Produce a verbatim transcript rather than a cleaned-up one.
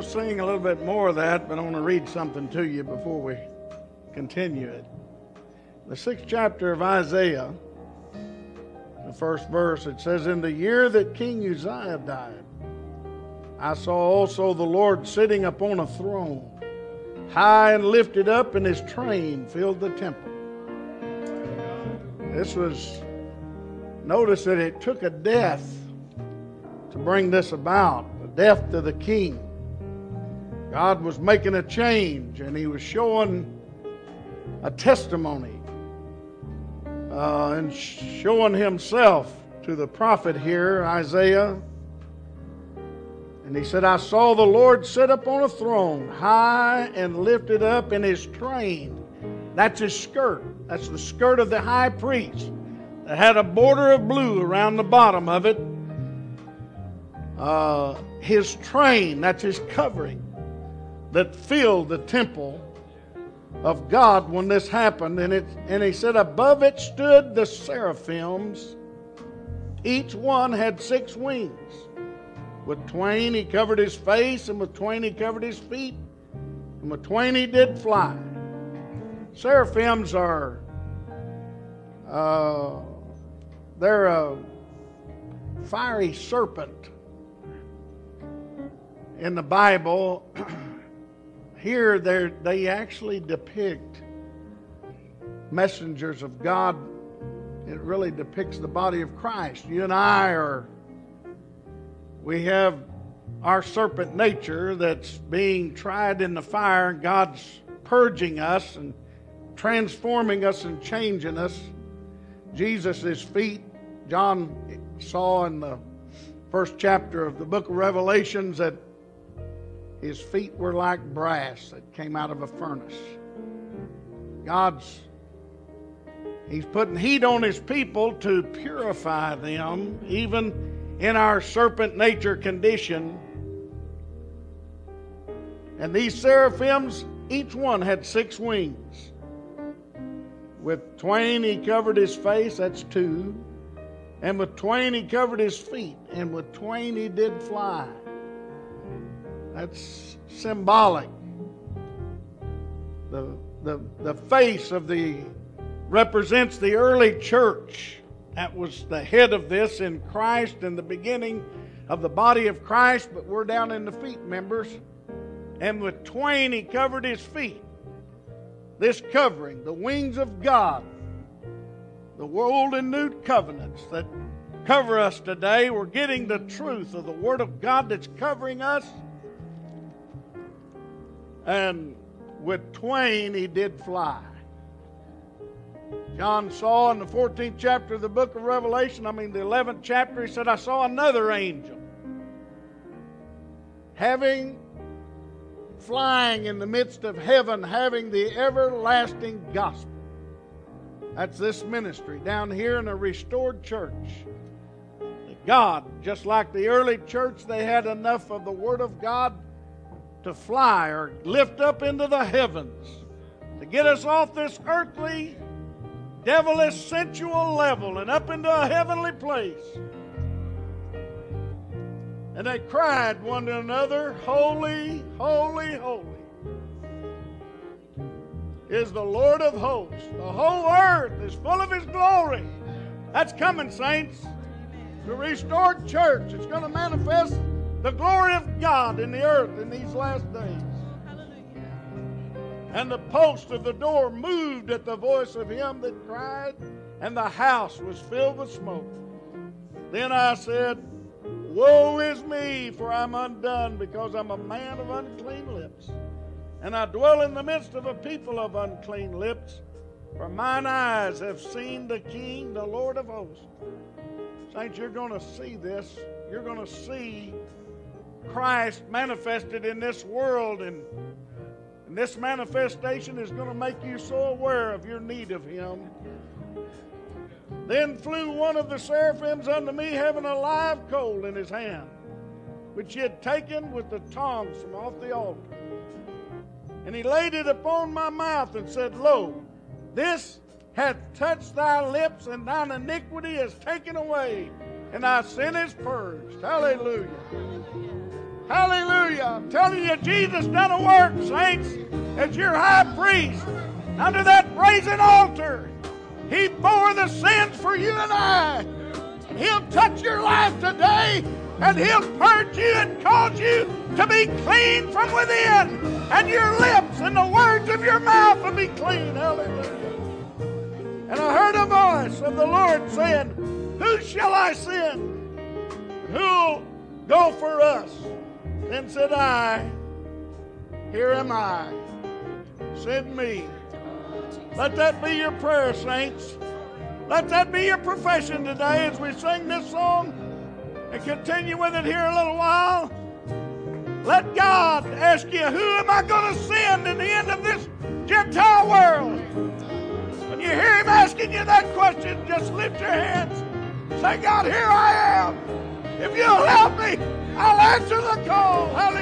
sing a little bit more of that, but I want to read something to you before we continue it. The sixth chapter of Isaiah, the first verse, it says, "In the year that King Uzziah died, I saw also the Lord sitting upon a throne, high and lifted up, and his train filled the temple." This was, notice that it took a death to bring this about, the death to the king. God was making a change, and he was showing a testimony uh, and showing himself to the prophet here, Isaiah. And he said, "I saw the Lord sit upon a throne, high and lifted up, in his train." That's his skirt. That's the skirt of the high priest. It had a border of blue around the bottom of it. Uh, his train, that's his covering, that filled the temple of God when this happened. And, it, and he said, above it stood the seraphims. Each one had six wings. With twain he covered his face, and with twain he covered his feet, and with twain he did fly. Seraphims are, uh, they're a fiery serpent in the Bible. Here they actually depict messengers of God. It really depicts the body of Christ. You and I are, we have our serpent nature that's being tried in the fire. God's purging us and transforming us and changing us. Jesus' feet, John saw in the first chapter of the book of Revelations that his feet were like brass that came out of a furnace. God's, he's putting heat on his people to purify them, even in our serpent nature condition. And these seraphims, each one had six wings. With twain he covered his face, that's two. And with twain he covered his feet, and with twain he did fly. That's symbolic. The, the, the face of the represents the early church. That was the head of this in Christ and the beginning of the body of Christ, but we're down in the feet members. And with twain he covered his feet. This covering, the wings of God, the old and new covenants that cover us today, we're getting the truth of the Word of God that's covering us. And with twain he did fly. John saw in the fourteenth chapter of the book of Revelation, I mean the eleventh chapter, he said, I saw another angel having, flying in the midst of heaven, having the everlasting gospel. That's this ministry down here in a restored church. God, just like the early church, they had enough of the Word of God to fly or lift up into the heavens, to get us off this earthly, devilish, sensual level and up into a heavenly place. And they cried one to another, holy, holy, holy is the Lord of hosts. The whole earth is full of his glory. That's coming, saints. The restored church is going to manifest the glory of God in the earth in these last days. And the post of the door moved at the voice of him that cried, and the house was filled with smoke. Then I said, woe is me, for I'm undone, because I'm a man of unclean lips, and I dwell in the midst of a people of unclean lips, for mine eyes have seen the King, the Lord of hosts. Saints, you're going to see this. You're going to see Christ manifested in this world, and, and this manifestation is going to make you so aware of your need of him. Then flew one of the seraphims unto me, having a live coal in his hand, which he had taken with the tongs from off the altar. And he laid it upon my mouth and said, lo, this hath touched thy lips, and thine iniquity is taken away, and thy sin is purged. Hallelujah. Hallelujah. I'm telling you, Jesus done a work, saints, as your high priest. Under that brazen altar, He bore the sins for you and I. He'll touch your life today, and He'll purge you and cause you to be clean from within. And your lips and the words of your mouth will be clean. Hallelujah. And I heard a voice of the Lord saying, who shall I send? Who'll go for us? Then said I, here am I. Send me. Let that be your prayer, saints. Let that be your profession today as we sing this song and continue with it here a little while. Let God ask you, who am I going to send in the end of this Gentile world? When you hear Him asking you that question, just lift your hands. Say, God, here I am. If you'll help me, I'll answer the call. Hallelujah.